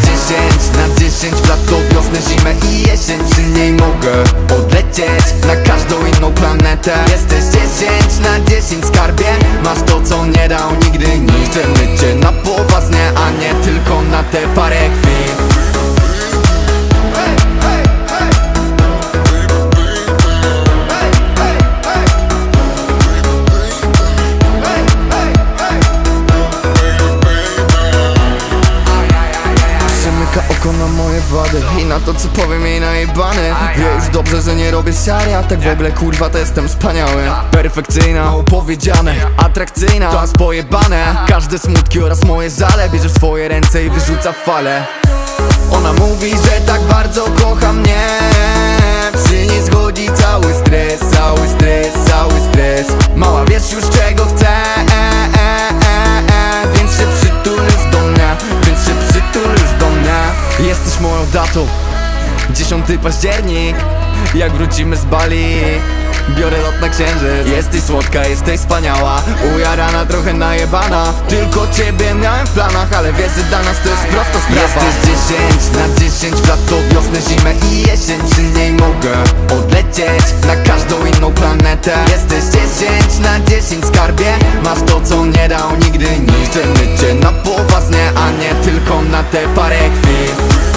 10 w lato, wiosnę, zimę i jesień. Przy niej mogę odlecieć na każdą inną planetę. Jesteś 10/10 skarbie. Masz to, co nie dał nigdy nikt. Chcemy cię na poważnie, a nie tylko na te parę chwil. Oko na moje wady i na to, co powiem jej najebany. Wie już dobrze, że nie robię siary, a tak w ogóle kurwa to jestem wspaniały. Perfekcyjna, opowiedziane, atrakcyjna, to aż pojebane. Każde smutki oraz moje żale bierze w swoje ręce i wyrzuca w fale. Ona mówi, że tak bardzo kocha mnie. Przy niej zgodzi cały stres, cały stres, cały stres. Mała, wiesz już czego chcę, więc się przytulisz do mnie, więc się przytulisz do mnie. Jesteś moją datą, 10 październik, jak wrócimy z Bali. Biorę lot na księżyc. Jesteś słodka, jesteś wspaniała, ujarana, trochę najebana. Tylko ciebie miałem w planach, ale wiesz, że dla nas to jest prosta sprawa. Jesteś 10/10 w lato, wiosnę, zimę i jesień. Przy niej mogę odlecieć na każdą inną planetę. Jesteś 10/10 skarbie. Masz to, co nie dał nigdy nikt. Chcemy cię na poważnie, a nie tylko na te parę chwil.